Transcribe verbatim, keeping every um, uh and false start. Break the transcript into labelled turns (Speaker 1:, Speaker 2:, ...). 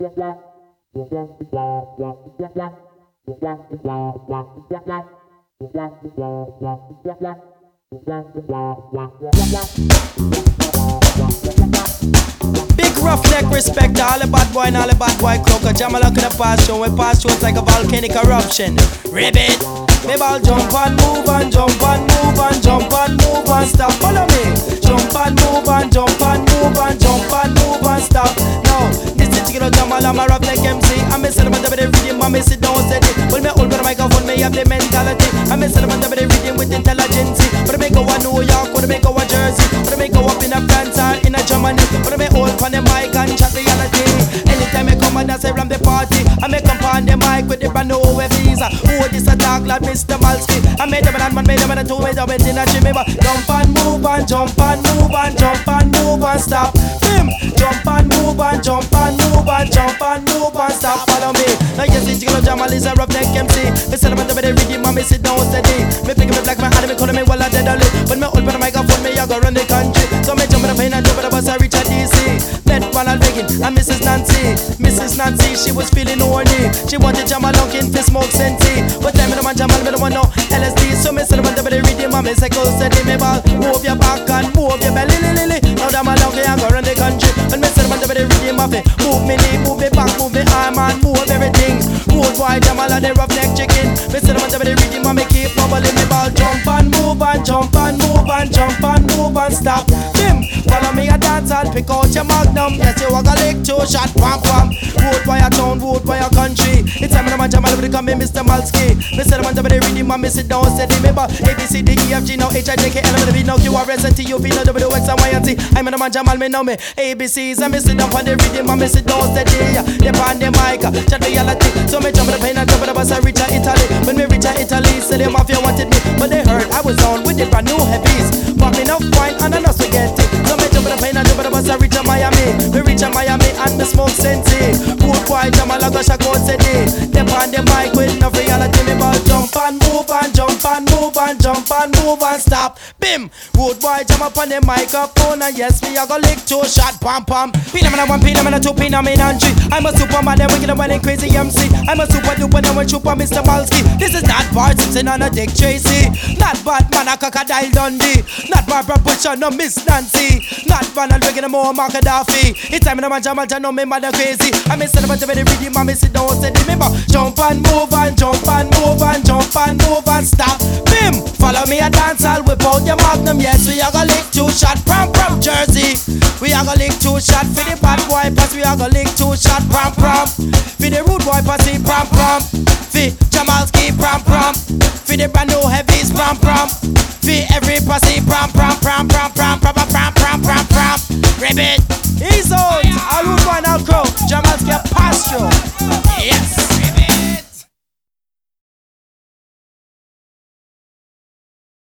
Speaker 1: Big rough neck respect to all the bad boy and all the bad boy crew. Cause jam along in the past show. We pass shows like a volcanic eruption. Ribbit. Maybe I'll jump and move and jump and move and jump and move and stop. Follow me. Jump and move and jump and move and jump and move and stop. Now, this is chicken jam along my rough neck M C. I'm a celebrant of the rhythm. I'm a sit down steady. When me hold the microphone, me have the mentality. I'm a celebrant of the rhythm with intelligence. But I may go to New York, but I may go to Jersey, but I may go up in a France or in a Germany, but I may hold on the mic and chat reality. Anytime I come and I say from the party, I make come on the mic with the brand new visa. Who this a talk like Mister Malski? I made them and man made them and two made them in a Jimmy. Jump and move and jump and move and jump and move and stop. Bim! Jump and move and jump and move and jump and move and stop. Follow me. Now yes, it's gonna Jamal is a rough neck M C. Me celebrate the rhythm and me sit down steady. Me pick me black man and me call me well I dead only. When me open the microphone, me I go run the country. So me jump in the plane and jump in the bus and reach a D C. Met Ronald Reagan and Missus Nancy. Missus Nancy, she was feeling horny. She wanted Jamal Lunkin to smoke senti. But time me the man Jamal, me don't want no L S D. So me celebrate the rhythm and me say go steady. Me ball, move your back and move your belly, li, li, li. Now Jamal Lunkin I go run the country. When me celebrate the rhythm of it, move me knee, move me back, move me arm and move everything. Move boy Jamal and the roughneck chicken. Me celebrate the rhythm and me keep bubbling. Me ball jump and move and jump and move and jump and move and stop. Bim, follow me a dance and pick out your magnum. Yes, you walk a lick two shot, pam pam. Vote for your town, vote for your country. It's time to man Jamal will become me Mister Malski. Me say the man to be reading, man me sit down, steady me but A B C D E F G now H I J K L M N O P now Q R S T U V now W X and Y and Z. I'm the man Jamal, me know me A B Cs and me sit down on the reading, man me sit down steady. They on the mic, chat reality. So me jump on the plane and jump on the bus and reach a Italy. When me reach a Italy, say the mafia wanted me, but they heard I was on with the brand new heavies. Pop me enough wine and I know spaghetti. So me jump on the plane and jump on the bus and reach a Miami. Me reach a Miami and me smoke senti. Good boy Jamal I go shake out steady. They on the mic with no reality. Me ball jump and move and jump and move and jump and move and stop. Bim! Good boy jump up on the microphone and yes me I go lick two shot pam pam. Pin a one, pin a two, pin a and three. I'm a superman, then wicked and winning crazy M C. I'm a super duper, now I'm super Mister Malski. This is not Bart Simpson on a Dick Tracy. Not Batman, a Crocodile Dundee. Not Barbara Bush, no Miss Nancy. Not Ronald Reagan, no more Mark Gaddafi. It's time in a man Jamal, no me mother crazy. I'm a son of a very rhythm, I'm a sit down, steady. Remember, jump and move and jump and move and jump and move and stop. Bim! Follow me a dance, I'll whip out your magnum. Yes, we are gonna lick two shot from from Jersey. We are gonna lick two shot for the bad boy pass. We are gonna lick two shot prom prom. For the rude boy passy prom prom. For Jamalski prom prom. For the brand new heavies prom prom. For every passy prom prom.